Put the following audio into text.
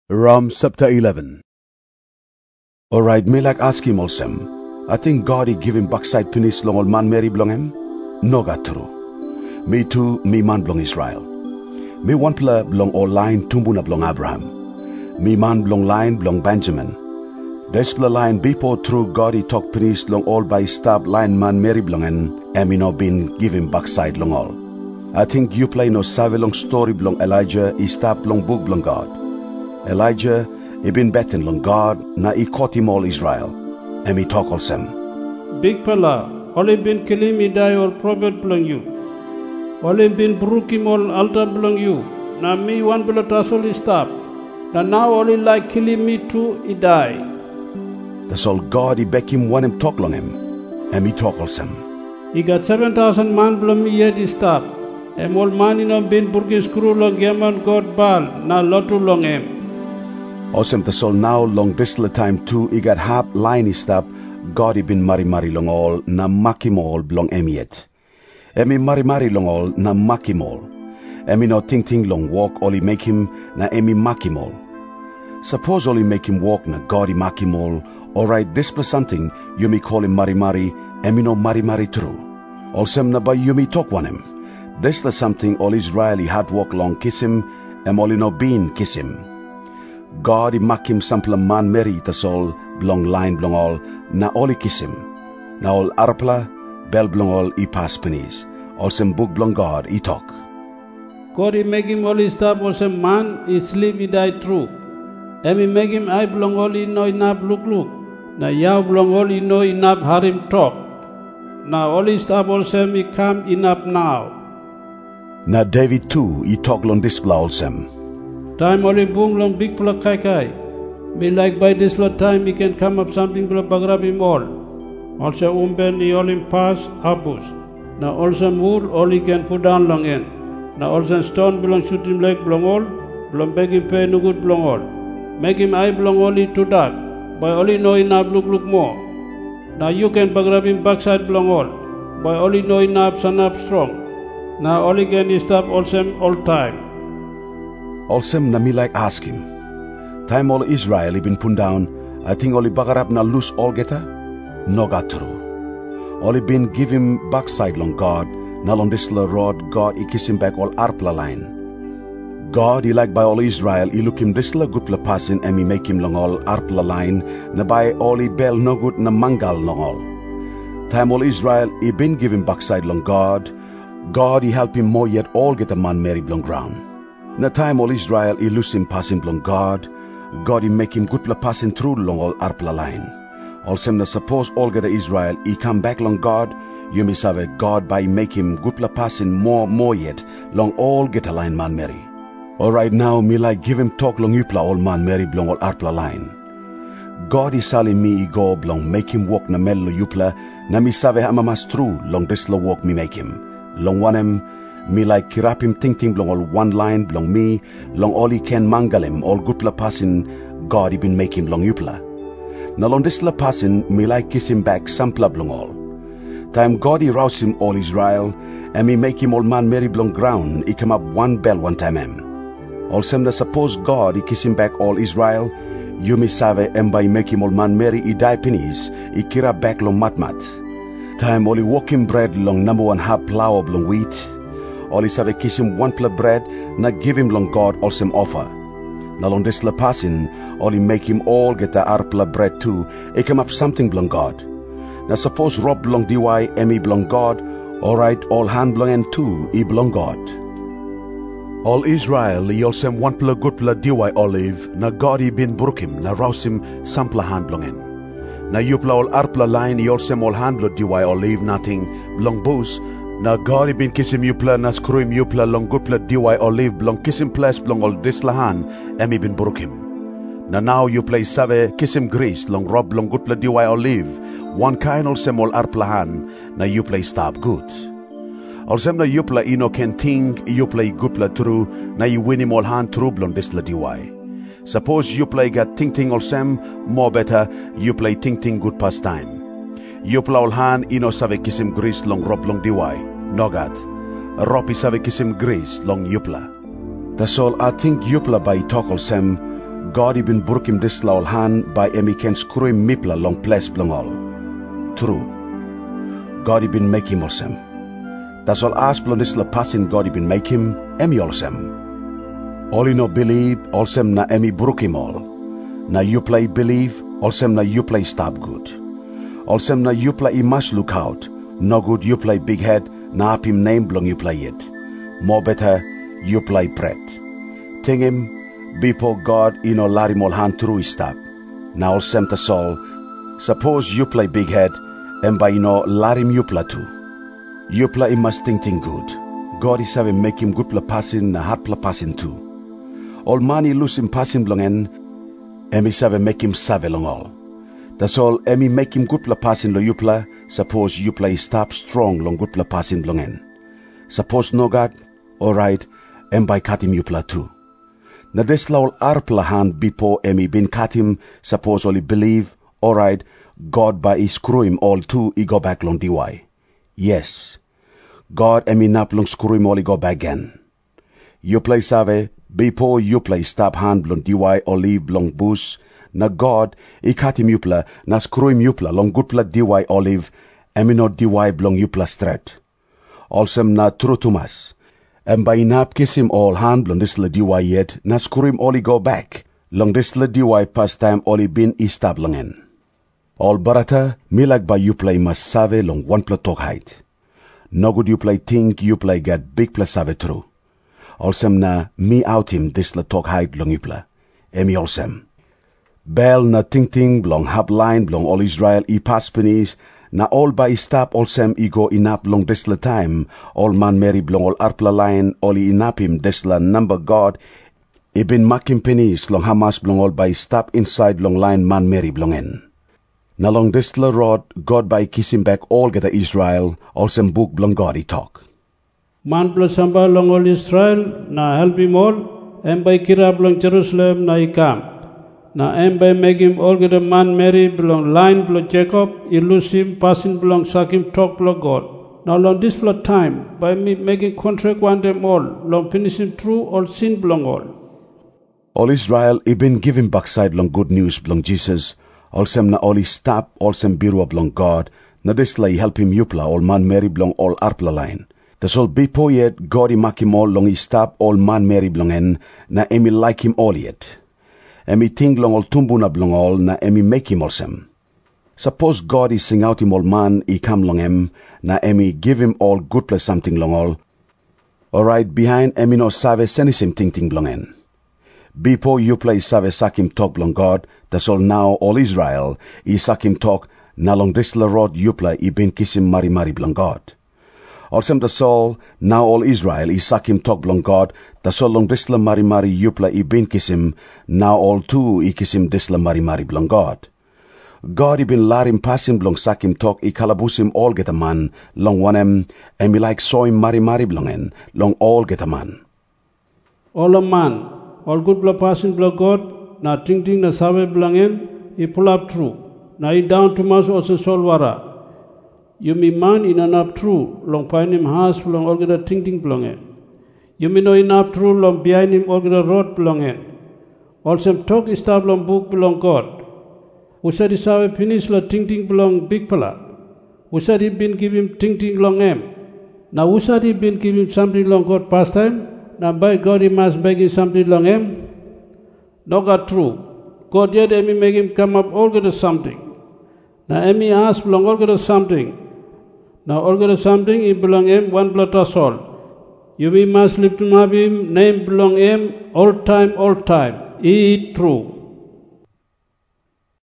Rom chapter 11. Alright, me like ask him also. I think God he give him backside penis long old man Mary belong him. No got true. Me too, me man belong Israel. Me one pla belong all line tumbuna belong Abraham. Me man belong line belong Benjamin. This pla line before through God he talk penis long all by stab line man Mary belong and me no been give him backside long all. I think you play no save long story belong Elijah he stab long book belong God. Elijah, he been betting long God, na he caught him all Israel. And he talk also. Big fella, only been killing me die all prophet belong you. Only been brook him all altar belong you. Na me one below tasoli stop. Na now only like killing me too, he die. That's all God, he back him when him talk long him. And he talk also. He got 7,000 man belong me yet he stop. And all man in a been burgis screw long Yaman God bal, na lotu long him. Awesome the soul now long this little time too he got half line he stop God he been mari long all na makim all belong emiet. Emi mari long all na makim all. Emi no ting long walk all he make him na emi makim all. Suppose all he make him walk na God he makim all. Alright this plus something you may call him mari emi no mari true. Also na by you may talk one him. This la something all Israeli hard walk long kiss him em all he no been kiss him. God he mak him sample man Mary the soul belong line belong all na all he kiss him. Na all arpla bell belong all he pass penis. All some book belong God he talk. God he make him all his stuff also man he sleep he die true. And he make him I belong all he know enough look. Na yaw belong all he know enough harim talk. Now all his stuff also he come enough now. Na David too he talk long display also. Time only boom long big pula kai. Me like by this time he can come up something pula bagrab him all. Also umben he all him pass abus. Now also wood all he can put down long end. Now also stone belong shoot him like belong all. Belong beg him pay no good belong all. Make him eye belong only too dark. By only know enough look more. Now you can bagrab him backside belong all. By only know enough sun up strong. Now only can stop also all time. Also na me like ask him. Time all Israel he been put down, I think all he bagarap na loose all geta? No got true. All he been give him backside long God, na long this rod God he kiss him back all arpla line. God he like by all Israel he look him this good pla passing and he make him long all arpla line, na by all he bell no good na mangal long all. Time all Israel he been give him backside long God he help him more yet all get a man Mary long ground. Na time all Israel he lose him passing belong God he make him good pla passing through long all arpla line. Also na suppose all get Israel he come back long God, you may save God by make him good pla passing more yet long all get a line man Mary. Alright now me like give him talk long you pla all man Mary belong all arpla line. God he sali me he go belong make him walk na mello you pla na me save amamas through long this la walk me make him. Long one him me like kirap him ting belong all one line belong me long all he can mangle him all good la passing God he been make him long yupla. Now long this la passing me like kiss him back sampla belong all. Time God he rouse him all Israel and me make him all man Mary belong ground he come up one bell one time him. Also na suppose God he kiss him back all Israel you me save and by make him all man Mary he die pennies he kirap back long matmat. Time all he walk him bread long number one half flour belong wheat. All he save kiss him one plate bread, na give him long God also him offer. Now long this la passing, all he make him all get the arpla bread too, he come up something belong God. Now suppose Rob belong DY, Emmy belong God, alright all hand belong and too, he belong God. All Israel, he also him one plate good plate DY olive, na God he been brook him, na rouse him sampla hand belong in. Na you pla all arpla line, he also him all hand plate DY olive, nothing belong booze. Na God he been kiss him you pla na screw him you pla long good pla DY olive belong kiss him place belong all this lahan em he been brook him. Na now you play save kiss him grease long rob long good pla DY olive one kind also all arplahan na you play stop good. Also na you pla ino can think you play good pla true na you win him all hand true belong this la DY. Suppose you play got ting also more better you play ting good pastime. You pla all hand ino save kiss him grease long rob long DY. Nogat. Ropi save kiss him grease long yupla. That's all I think yupla by talk all sem God ibin burukim this laol hand by emi ken screw him mipla long place blong all. True. God ibin make him olsem. Das all as blong this la passing God ibin make him emi olsem. Oli no believe olsem na emi burukim all. Na you play believe olsem na you play stop good. Olsem na you play I must look out. No good you play big head na ap him name blong you play it. More better you play pret. Ting him before God ino larim all hand through his stop. Now olsem ta sol. Suppose you play big head and by ino larim you play too. You play must think good. God is having make him good pla passing na hard pla passing too. All money lose him passing blongen. Emi save make him save long all. That's all emi make him good pla passing lo you play. Suppose you play stop strong long good pla passing blongen. Suppose no God, alright, and by cut him you play too. Na des laol arpla hand before emi bin cut him, suppose only believe, alright, God by screw him all too, he go back long DY. Yes, God emi nap long screw him all he go back again. You play save, before you play stop hand long DY olive long boost, na God, he cut him you play, na screw him you play long good play DY olive, emi no DY blong you play straight. Also na true to mas. And by nap kiss him all hand long this la DY yet, na screw him all he go back. Long this la DY past time all he been istab longen. All barata, me like by you play mas save long one pla talk height. No good you play think you play get big pla save true. Olsem na me out him this la talk height long you play. Emi olsem. Bell na ting blong hab line blong all Israel I pass penis. Na all by stop olsem I go inap long this la time. All man Mary blong all arpla line all I inap him this la number God. I been making penis long Hamas blong all by stop inside long line man Mary blongen. Na long this la rod God by kiss him back all get Israel olsem book blong God I talk. Man blo samba long all Israel na help him all. And by kira blong Jerusalem na I come. Na em by make him all get a man Mary belong line belong Jacob, I lose him, passing belong suck him, talk belong God. Now long this blood time, by me making contract one them all, long finishing true, all sin belong all. All Israel, I been giving backside long good news belong Jesus, all sem na all stop, all sem biru belong God, na this lay help him yupla, all man Mary belong all arpla line. That's all before yet, God I make him all long I stop, all man Mary belong en, na emi like him all yet. Emi ting long all tumbuna blong all na emi make him olsem. Suppose God is sing out him all man I come long em na emi give him all good plus something long all. Alright behind emi no save send him ting blong en. Before you play save sak him talk blong God, that's all now all Israel I sak him talk na long this la rod you play I been kiss him mari blong God. Olsem the soul now all Israel I sak him talk blong God. Da so long disla mari yupla I bin kiss him, now all too I kiss him disla mari blong God. God I bin larim pass him blong sak him talk I kalabus him all get a man, long one em, and me like saw him mari blongen, long all get a man. All a man, all good bla passing blong God, na ting na save blongen, I pull up true, na I down to mas also solwara. You me man in an up true, long pine him has long all get a ting blongen. You may know enough true long behind him all the road belonging. Also talk is tab long book belong God. Who said is how finish la ting belong big pala. Who said he been give him ting long em. Now who said he been give him something long God past time? Now by God he must beg him something long em. No God true. God yet emi make him come up all get something. Now emi ask belong all get something. Now all get something he belong em one blood or soul. You must live to him, name belong him, all time, eat true.